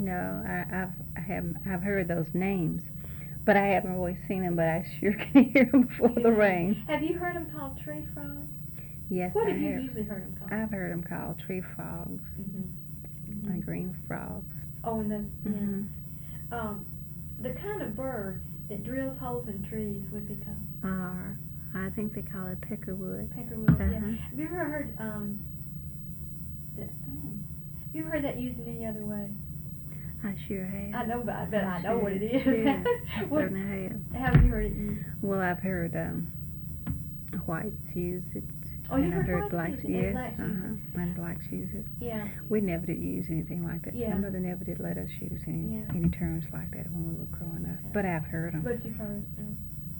No, I've heard those names, but I haven't really seen them. But I sure can hear them before the rain. Have you heard them called tree frogs? Yes, What I have you have. usually heard them called? I've heard them called tree frogs and green frogs. Oh, and those. Mm-hmm. Yeah. The kind of bird that drills holes in trees would be called. I think they call it peckerwood. Peckerwood. Uh-huh. Yeah. Have you ever heard have you ever heard that used in any other way? I sure have. I know, but I know what it is. Yeah, I What, certainly have. how have you heard it used? Well, I've heard whites use it. Oh, you and I've heard heard blacks blacks, use it, and yes, blacks use and blacks use it. Yeah. We never did use anything like that. Yeah. My mother never did let us use any terms like that when we were growing up. But I've heard them. But you've heard them.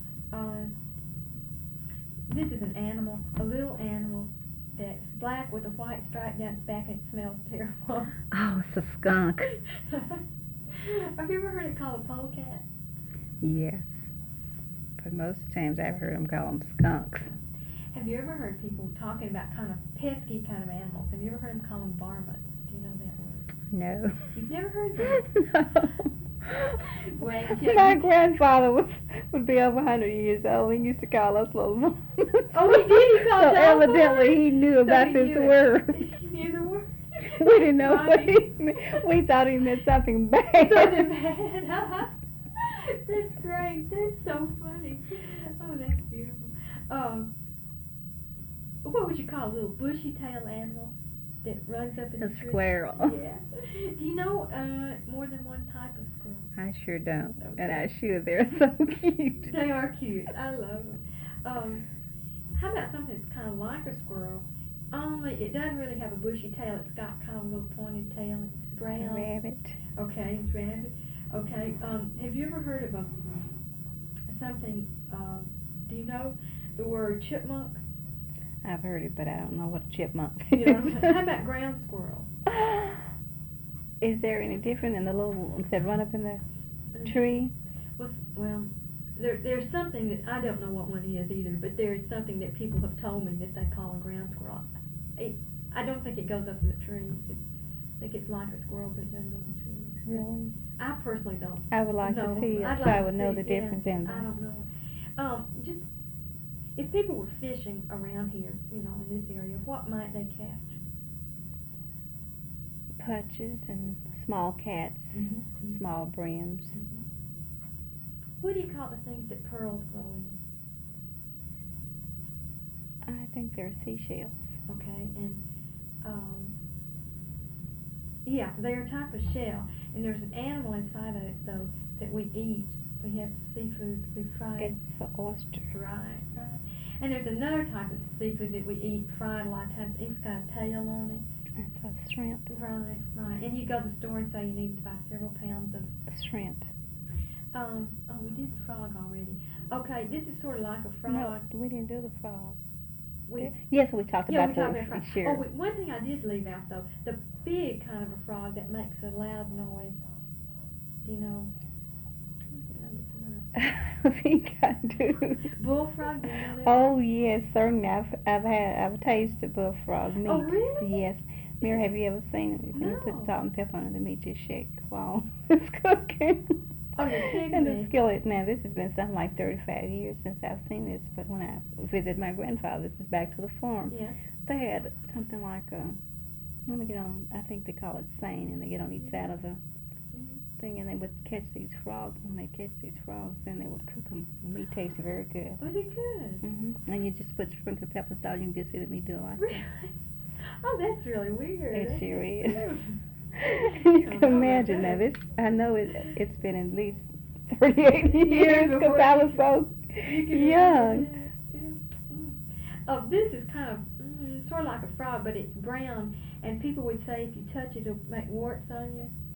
This is an animal, a little animal that's black with a white stripe down its back, and it smells terrible. Oh, it's a skunk. Have you ever heard it called a polecat? Yes. But most times I've heard them call them skunks. Have you ever heard people talking about kind of pesky kind of animals? Have you ever heard them call them varmints? Do you know that word? No. You've never heard that? No. Well, My grandfather would be over 100 years old. He used to call us little varmints. Oh, he did? He called So y'all evidently he knew about he this knew it. word. He knew the word? We didn't know what he meant. We thought he meant something bad. Something bad. That's great. That's so funny. Oh, that's beautiful. What would you call a little bushy-tailed animal that runs up in the tree? A squirrel. Yeah. Do you know more than one type of squirrel? I sure don't. Okay. And I should. They're so cute. They are cute. I love them. How about something that's kind of like a squirrel, only it doesn't really have a bushy tail. It's got kind of a little pointed tail. It's brown. A rabbit. Okay, it's rabbit. Okay. Have you ever heard of something? Do you know the word chipmunk? I've heard it, but I don't know what a chipmunk You know, is. how about ground squirrel? Is there any different in the little ones that run up in the tree? Well, there's something that I don't know what one is either, but there is something that people have told me that they call a ground squirrel. I don't think it goes up in the trees. I think it's like a squirrel, but it doesn't go in the trees. Really? I personally don't. I would like to see it I'd so like I to would know see, the difference in I them. don't know. Just if people were fishing around here, you know, in this area, what might they catch? Putches and small cats, small brims. What do you call the things that pearls grow in? I think they're seashells. Okay, and yeah, they're a type of shell, and there's an animal inside of it though that we eat. We have seafood we fry. It's an oyster. Right. And there's another type of seafood that we eat fried a lot of times. It's got a tail on it. It's a shrimp. Right. And you go to the store and say you need to buy several pounds of Shrimp. Oh, we did the frog already. Okay, this is sort of like a frog. No, we didn't do the frog. We, yes, we talked yeah, about we the talked about frog. sure. Oh, one thing I did leave out though, the big kind of a frog that makes a loud noise. Do you know? I think I do. Bullfrog, do you know that? Oh yes, certainly. I've tasted bullfrog meat. Oh really? Yes. Mary, have you ever seen it? You can No. put salt and pepper on it, the meat just shake while it's cooking. Oh, you're kidding And me. the skillet. Now this has been something like 35 years since I've seen this, but when I visited my grandfather, this is back to the farm. Yeah. They had something like when they get on, I think they call it seine, and they get on each side of the thing, and they would catch these frogs. When they catch these frogs, then they would cook them. The meat tasted very good. Was it good? And you just put sprinkle pepper and salt. You can just see the meat do like Really? Oh, that's really weird. It That's sure really is. weird. You I can know imagine that. now. This I know it's been at least 38 years because before I you was so You can young. imagine this, yeah. Oh, this is kind of sort of like a frog, but it's brown. And people would say if you touch it, it'll make warts on you.